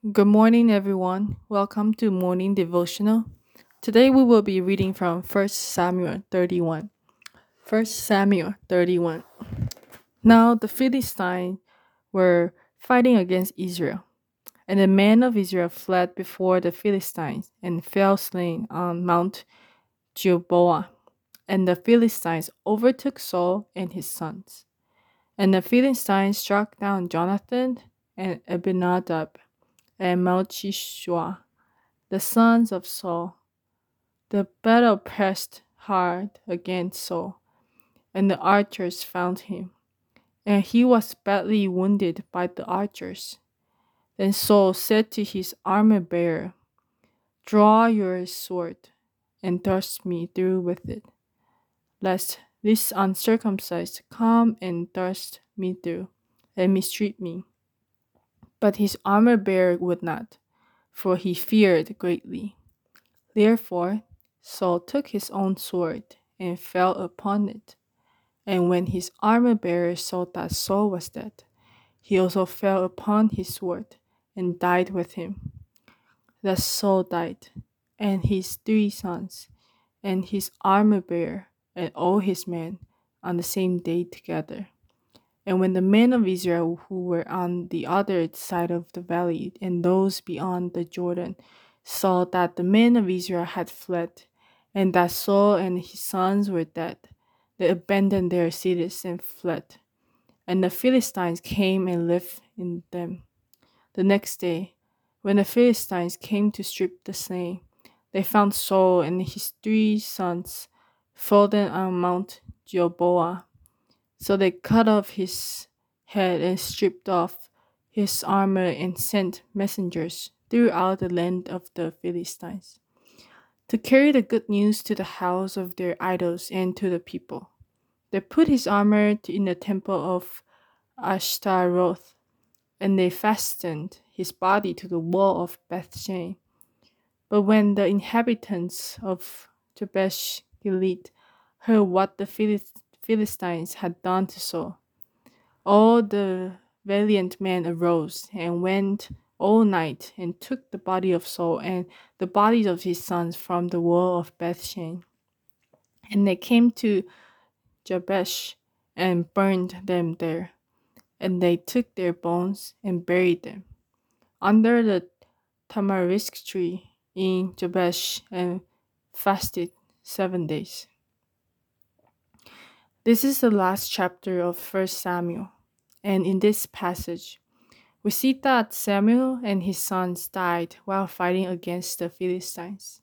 Good morning, everyone. Welcome to Morning Devotional. Today we will be reading from First Samuel 31. First Samuel 31. Now the Philistines were fighting against Israel, and the men of Israel fled before the Philistines and fell slain on Mount Gilboa. And the Philistines overtook Saul and his sons. And the Philistines struck down Jonathan and Abinadab and Malchishua, the sons of Saul. The battle pressed hard against Saul, and the archers found him, and he was badly wounded by the archers. Then Saul said to his armor bearer, "Draw your sword, and thrust me through with it, lest this uncircumcised come and thrust me through, and mistreat me." But his armor bearer would not, for he feared greatly. Therefore Saul took his own sword and fell upon it. And when his armor bearer saw that Saul was dead, he also fell upon his sword and died with him. Thus Saul died, and his 3 sons, and his armor bearer, and all his men, on the same day together. And when the men of Israel who were on the other side of the valley and those beyond the Jordan saw that the men of Israel had fled, and that Saul and his sons were dead, they abandoned their cities and fled. And the Philistines came and lived in them. The next day, when the Philistines came to strip the slain, they found Saul and his 3 sons fallen on Mount Gilboa. So they cut off his head and stripped off his armor and sent messengers throughout the land of the Philistines to carry the good news to the house of their idols and to the people. They put his armor in the temple of Ashtaroth, and they fastened his body to the wall of Bethshan. But when the inhabitants of Jabesh Gilead heard what the Philistines had done to Saul, all the valiant men arose and went all night and took the body of Saul and the bodies of his sons from the wall of Bethshan. And they came to Jabesh and burned them there. And they took their bones and buried them under the tamarisk tree in Jabesh and fasted 7 days. This is the last chapter of First Samuel, and in this passage, we see that Samuel and his sons died while fighting against the Philistines.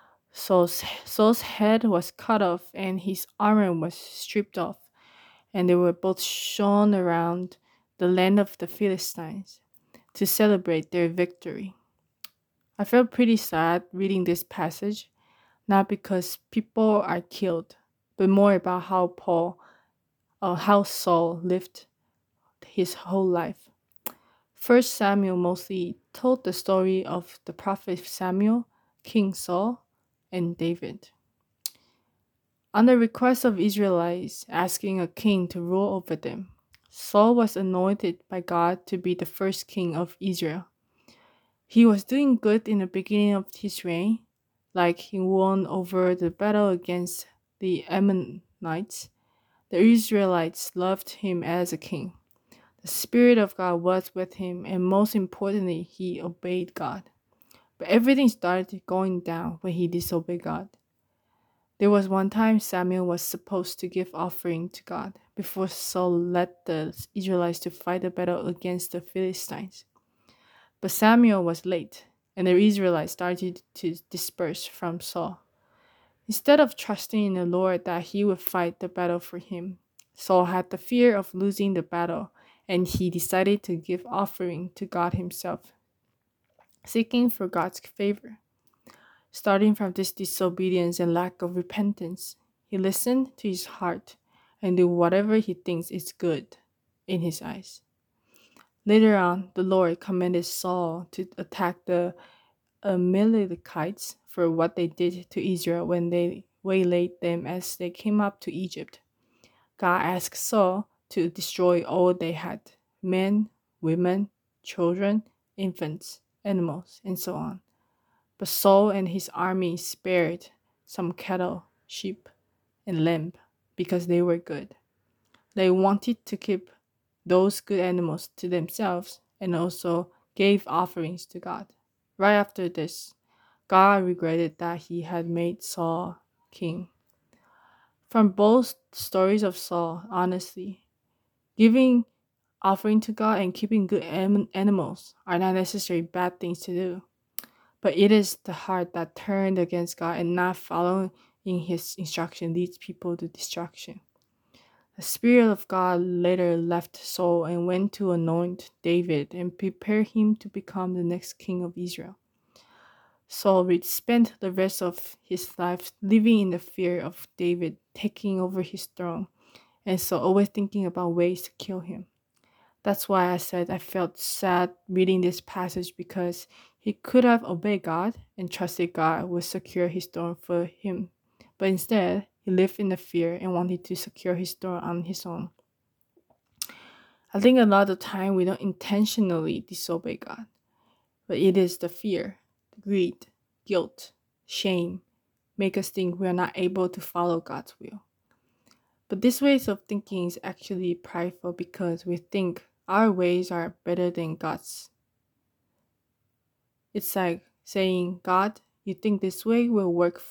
Saul's head was cut off and his armor was stripped off, and they were both shown around the land of the Philistines to celebrate their victory. I felt pretty sad reading this passage, not because people are killed, but more about how Saul lived his whole life. First Samuel mostly told the story of the prophet Samuel, King Saul, and David. On the request of Israelites asking a king to rule over them, Saul was anointed by God to be the first king of Israel. He was doing good in the beginning of his reign, like he won over the battle against the Ammonites. The Israelites loved him as a king. The Spirit of God was with him, and most importantly, he obeyed God. But everything started going down when he disobeyed God. There was one time Samuel was supposed to give offering to God before Saul led the Israelites to fight the battle against the Philistines. But Samuel was late, and the Israelites started to disperse from Saul. Instead of trusting in the Lord that he would fight the battle for him, Saul had the fear of losing the battle, and he decided to give offering to God himself, seeking for God's favor. Starting from this disobedience and lack of repentance, he listened to his heart and do whatever he thinks is good in his eyes. Later on, the Lord commanded Saul to attack the Amalekites for what they did to Israel when they waylaid them as they came up to Egypt. God asked Saul to destroy all they had: men, women, children, infants. animals, and so on. But Saul and his army spared some cattle, sheep, and lamb because they were good. They wanted to keep those good animals to themselves and also gave offerings to God. Right after this, God regretted that he had made Saul king. From both stories of Saul, honestly, giving offering to God and keeping good animals are not necessarily bad things to do. But it is the heart that turned against God and not following his instruction leads people to destruction. The Spirit of God later left Saul and went to anoint David and prepare him to become the next king of Israel. Saul spent the rest of his life living in the fear of David taking over his throne, and so always thinking about ways to kill him. That's why I said I felt sad reading this passage because he could have obeyed God and trusted God would secure his throne for him. But instead, he lived in the fear and wanted to secure his throne on his own. I think a lot of time we don't intentionally disobey God, but it is the fear, greed, guilt, shame make us think we are not able to follow God's will. But this ways of thinking is actually prideful because we think our ways are better than God's. It's like saying, God, you think this way will work.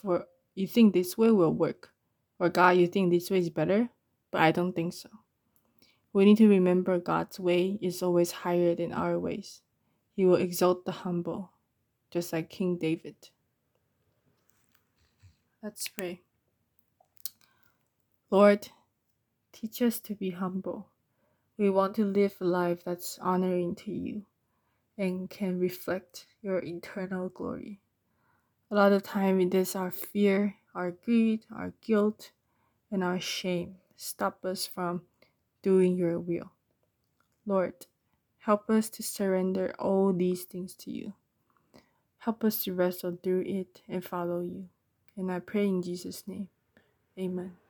Or God, you think this way is better, but I don't think so. We need to remember God's way is always higher than our ways. He will exalt the humble, just like King David. Let's pray. Lord, teach us to be humble. We want to live a life that's honoring to you and can reflect your eternal glory. A lot of time it is our fear, our greed, our guilt, and our shame stop us from doing your will. Lord, help us to surrender all these things to you. Help us to wrestle through it and follow you. And I pray in Jesus' name. Amen.